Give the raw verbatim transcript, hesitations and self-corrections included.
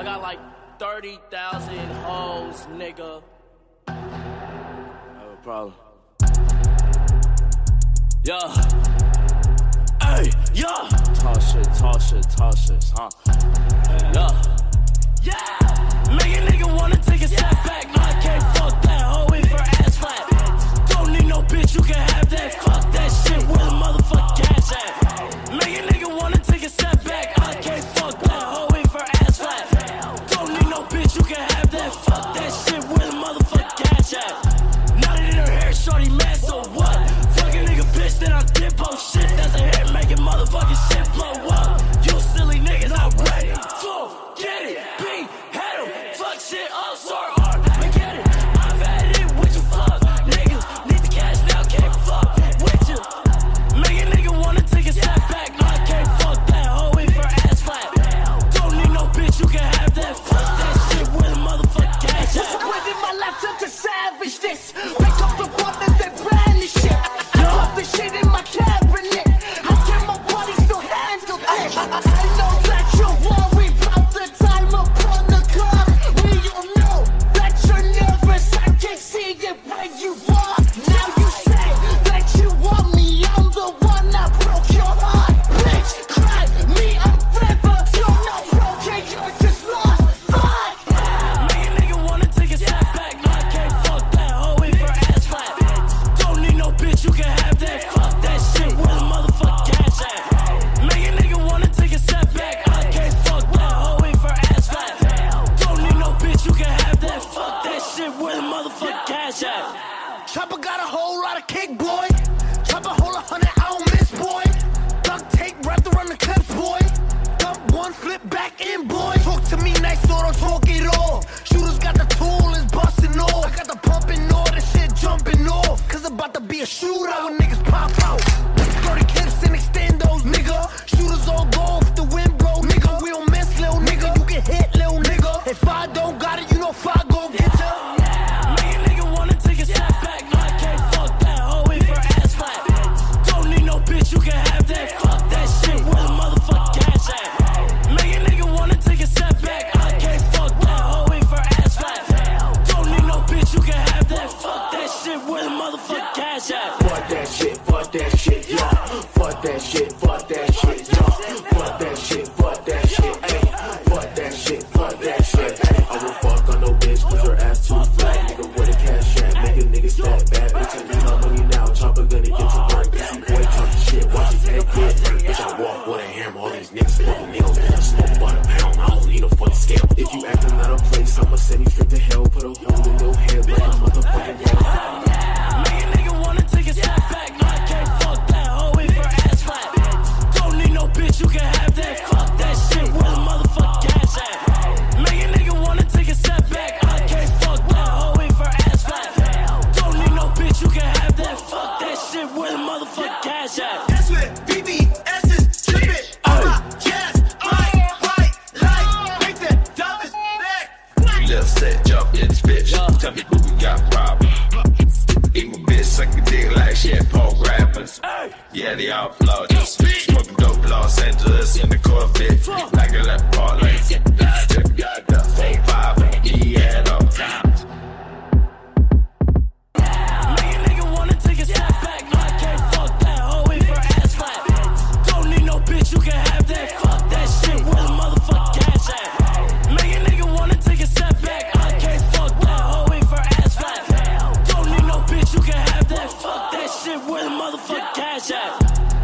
I got like thirty thousand hoes, nigga. I have a problem. Yeah. Hey, yeah. Talk shit, talk shit, talk shit, huh? Yeah. Yeah. Make a nigga wanna take a step back. I can't fuck that hoe in for ass flat. Don't need no bitch, you can have that. Fuck that shit with a motherfucking cash at. Make a nigga wanna take a step back. I can't fuck that hoe in for ass flat. Don't need no bitch, you can have that. Fuck that shit with a motherfucking cash at. Nothing in her hair, shorty mad, so what? Fuck a nigga bitch, then I dip, oh shit. That's a hit, making motherfucking shit blow up. You silly niggas not ready. Full, get it, beat, head em, fuck shit up, sorry, hard, I get it. I've had it with you fuck niggas. Need the cash now, can't fuck with you. Make a nigga wanna take a step back. I can't fuck that hoe in for ass flat. Don't need no bitch, you can have that. Fuck that shit with a motherfucking cash out. With my laptop to savage this. Pick up the one that they banish shit. I pop the shit in my cabinet. I get my body still handle this. I know that you worry about the time upon the clock. We all know that you're nervous. I can see it when you walk. Now you say that you want me. I'm the one that broke your heart. Bitch, cry me a river. You're not broken, you're just lost. Fuck. Make a nigga wanna take a step back. I can't fuck that hoe in for ass flat. Don't need no bitch, you can have that. Fuck that shit with a motherfucking cash at. Make a nigga wanna take a step back. I can't fuck that hoe in for ass flat. Don't need no bitch, you can have that. Fuck that shit with a motherfucking cash at. Chopper got a whole lot of cake, boy. Chopper hold a hundred, I don't miss, boy. Duct tape wrapped around the clips, boy. Dump one, flip back in, boy. Talk to me nice, so don't talk it all. Shooters got the tool, it's busting off. I got the pumping all, the shit jumping off. Cause about to be a shootout when niggas pop out. thirty clips and extend those, nigga. Shooters all go off the wind, bro, nigga. We don't miss, little nigga. You get hit, little nigga. If I don't got it, you know if I gon' get ya. Make a nigga wanna take a step back. I can't fuck that hoe in for ass flat. Don't need no bitch, you can have that. Fuck that shit with a motherfucking cash at. Make a nigga wanna take a step back. I can't fuck that hoe in for ass flat. Don't need no bitch, you can have that. Fuck that shit with a motherfucking cash at. Fuck that shit, fuck that shit, yeah. Fuck that shit, fuck that shit, yeah. Fuck that shit, fuck that shit, ayy. Fuck that shit, fuck that shit, ayy. I will fuck on no bitch cause her ass too flat. Nigga with a cash at, make a nigga stat bad. Bitch, I need my money now, chopper gonna get to work. This boy talking shit, watch his head get hurt. Bitch, I walk with a hammer, all these niggas fucking nails. Smoke by the pound, I don't need no fucking scale. If you acting out of place, I'ma send you straight to hell. Put a hole in your head like a motherfucking hell. Make a nigga wanna take a step back. I can't fuck that hoe in for ass flat. Don't need no bitch, you can have that. Fuck that shit with a motherfucking cash at. Make a nigga wanna take a step back. I can't fuck that hoe in for ass flat. Don't need no bitch, you can have that. Fuck that shit with a motherfucking cash at. That's with B B S's trippin'. I'm a jazz, right, right, like, make that dumbest back. Left set, jump in this bitch. Tell me who we got problem. Eat my bitch, suck a dick like shit, pole rappers. Yeah, the outlaw just smoking dope, Los Angeles in the Corvette. Like a left part, like just got the four five, he had all times. Make a nigga wanna take a step back. I can't fuck that hoe in for ass flat. Don't need no bitch, you can have that. Fuck that shit with a motherfucking cash at. Make a nigga wanna take a step back. I can't fuck that hoe in for ass flat. Don't need no bitch, you can have that. Fuck that shit with a motherfucking cash at.